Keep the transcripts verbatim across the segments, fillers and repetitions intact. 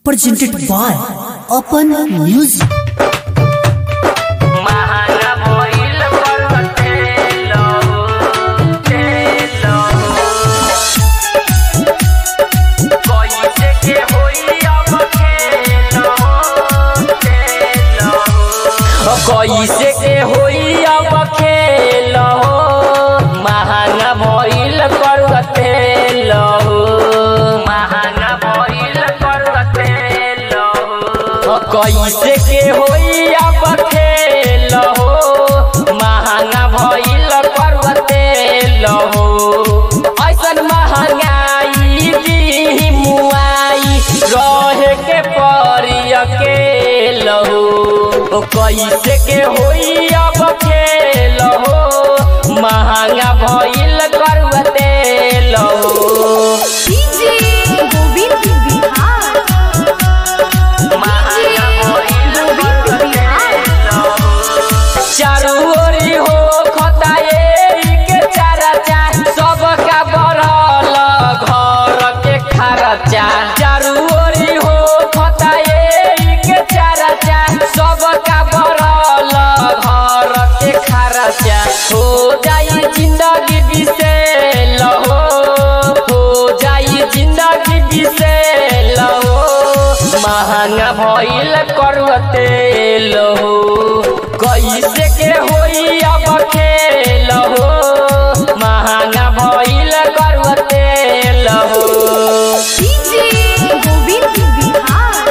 presented by Open Music. कैसे के होई अब खेल हो महंगा भइल करते लहो महंगा भइल करते लहो कैसे के होई अब खेल हो महंगा भइल करते लहो ऐसन महंगाई दी मुआई रहे के परी अकेल हो कैसे के होई अब खेल हो महंगा भइल करते लहो गोविंद बिहार महंगा भइल करते लहो चारू ओरी हो खताए के चर्चा सबका बढ़ल घर के खर्चा चारू ओरी हो खताए के चर्चा सबका बढ़ल घर के खर्चा हो जाई जिंदगी बिसेल हो हो जाई जिंदगी बिसेल हो महंगा भइल करते लहो कैसे के होई अब खेल हो महंगा भइल करते लहो गोविंद बिहार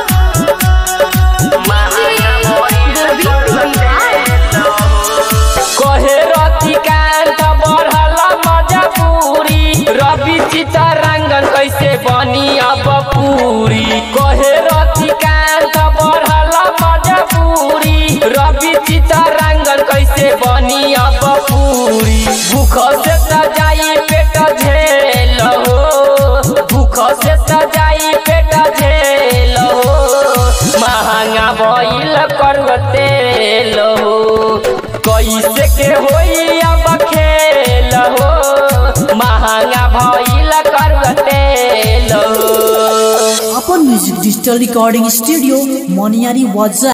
कहे रतिकांत बढ़ल मजबूरी रवि चितरंगन कैसे बनी अब पूरी कहे रतिकांत बढ़ल मजबूरी रवि चितरंगन कैसे बनी अब पूरी भूख से त जाई पेट झेल हो भूख से त जाई पेट झेल हो महंगा भइल करते लहो कैसे के होई अब खेल हो महंगा भइल करते लहो Open Music Digital Recording Studio, Moniari Waza.